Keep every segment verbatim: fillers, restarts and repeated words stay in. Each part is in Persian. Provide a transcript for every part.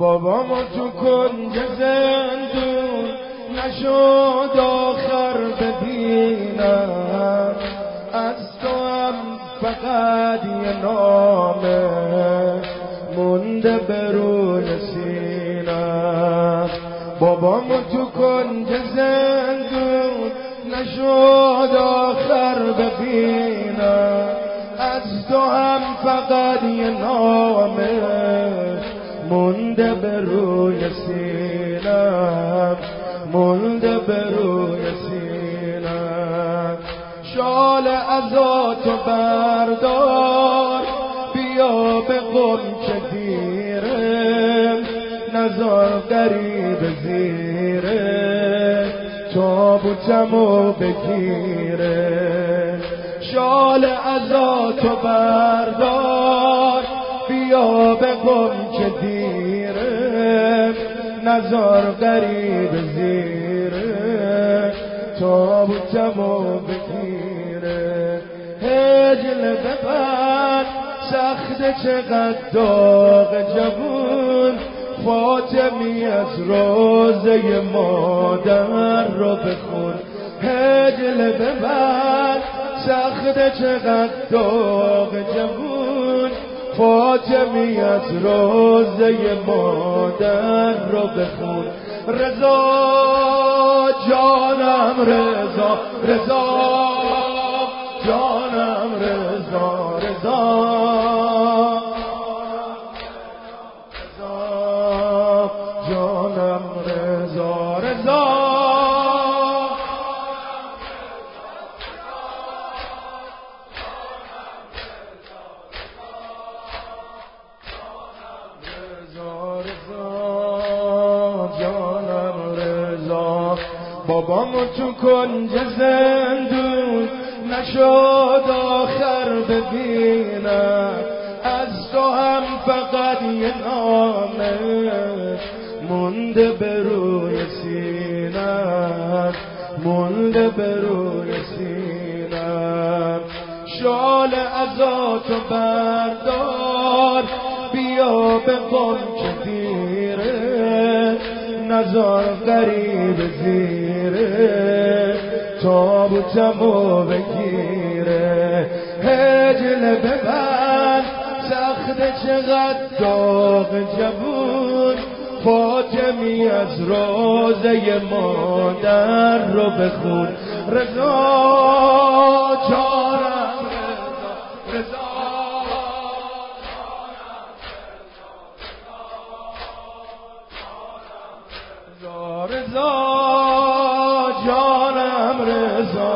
بابامو تو کنج زندون نشد آخر ببینم، از تو هم فقط یه نامه مونده به روی سینم. بابامو تو کنج زندون نشد آخر ببینم، از تو هم فقط یه نامه مونده به روی سینم، مونده به روی سینم. شال عزاتو بردار بیا به غنچه دیرم، نزار غریب زیره تابوتمو بگیره. شال عزاتو بردار بیا به غنچه دیرم، نزار غریب زیره تابوتمو بگیره. هجل ببر سخت چقدر داغ جوون، فاطمی از روزه مادر رو بخون. هجل ببر سخت چقدر داغ جوون، فاطمی از روزه مادر رو بخون. رضا جانم رضا، رضا جانم رضا، رضا جانم رضا، رضا بابامو تو کنج زندون نشد آخر ببینم، از تو هم فقط یه نامه مونده به روی سینم، مونده به روی سینم. شال عزاتو بردار بیا به غنچه دیره، نزار غریب زیره تابوتمو بگیره. هجل ببند سخت چقدر داغ جوون، فاطمی از روزه مادر رو بخون. رضا جانم رضا، رضا رضا جانم رضا.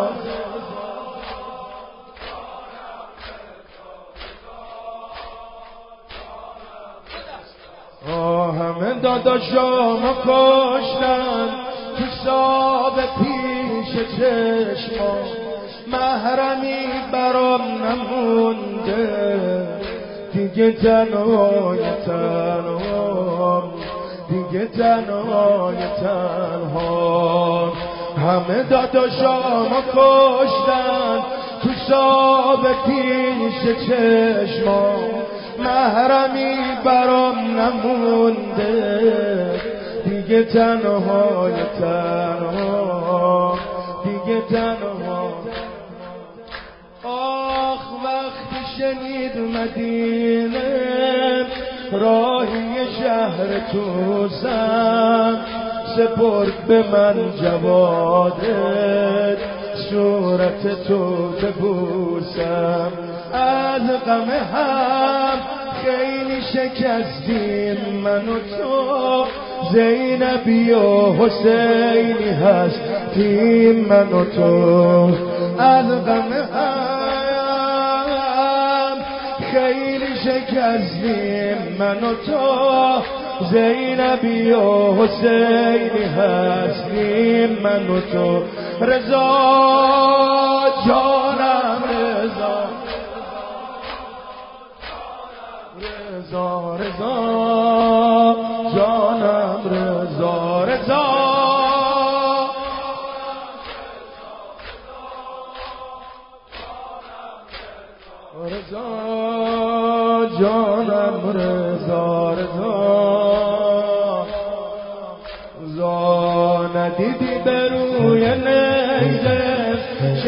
آه همه داداشامو کشتن تو ساب پیش چشما، محرمی برام نمونده دیگه، تنهای تنها دیگه تنهای تنها. همه داداشامو کشتن تو ساب پیش چشما، محرمی برام نمونده دیگه، تنهای تنها دیگه تنها. آخ وقتی شنید مدینه راهی شهر توسم، سپرد به من جوادت صورت تو ببوسم. از غم هم خیلی شکستیم من و تو، زینبی و حسینی هستیم من و تو. از غم هم خیلی شکستیم من و تو، زینبی و حسینی هستیم من و تو. رضا جانم رضا، رضا رضا جانم رضا، رضا رضا جانم رضا، رضا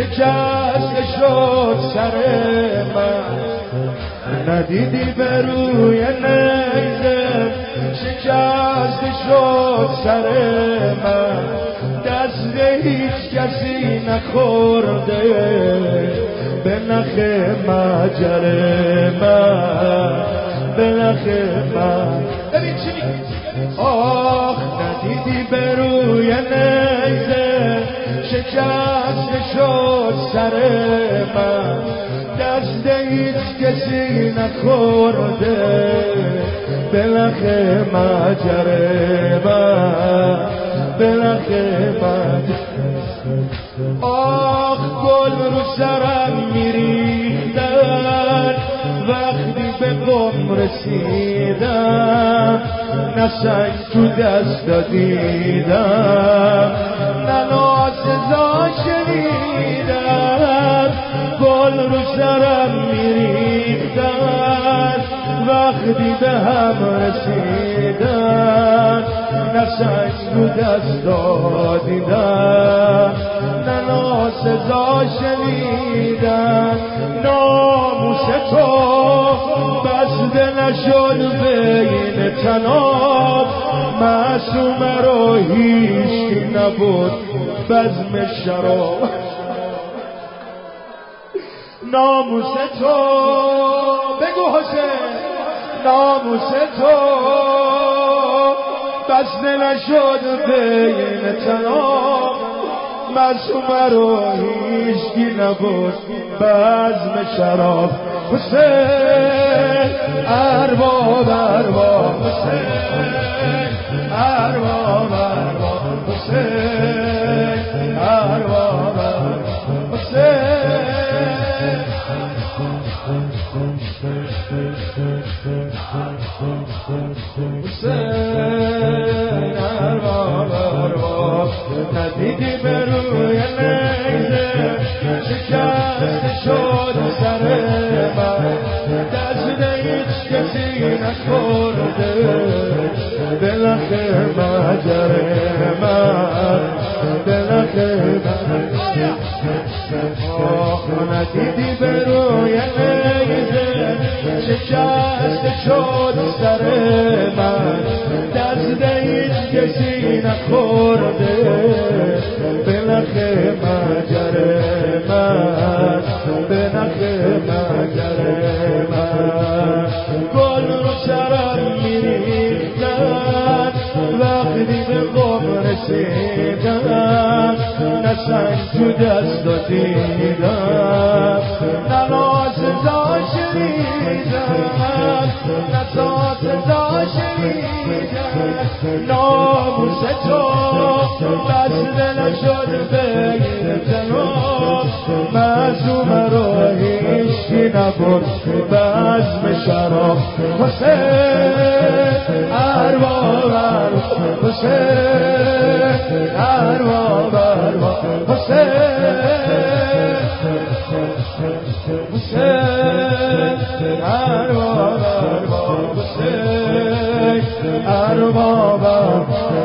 شکسته شد سر من ندیدی به روی نیزه شکسته شد سر من دست هیچ کسی نخورده به نخ مجر من به نخ من ببین چی میگی آخ ندیدی به روی نیزه شکسته شد سر من دست هیچ کسی نخورده به نخ مجر من به نخ من آخ گل رو سرم میریختن وقتی به قم رسیدم نه سنگ تو دست دیدم نه ناسزا شنیدم گل رو سرم میریختن وقتی به هم رسیدن نه سنگ تو دست دیدم نه ناسزا شنیدن ناموس تو بسته نشد بین تناب معصوم رو هیچی نبود بزم شراب ناموس تو بگو حسین ناموس تو بسته نشد بین تناب معصوم رو هیچی نبود بزم شراب حسین ارباب ارباب حسین ارباب ارباب حسین ارباب ارباب حسین حسین ارباب ارباب ندیدی به روی نیزه شکسته شد سر من دست هیچ کسی نخورده به نخ مجر من به نخ من آخ ندیدی به روی نیزه شکسته شد سر من دست هیچ کسی نخورده به نخ مجر من به نخ مجر من گل رو سرم میریختن وقتی به قم رسیدم نه سنگ تو دست دیدم نه ناسزا شنیدم نه سازا شنیدم ناموس تو بسته نشد بین تناب معصوم رو هیچی نبود بزم شراب حسین ارباب ارباب حسین ارباب ارباب حسین حسین ارباب ارباب حسین ارباب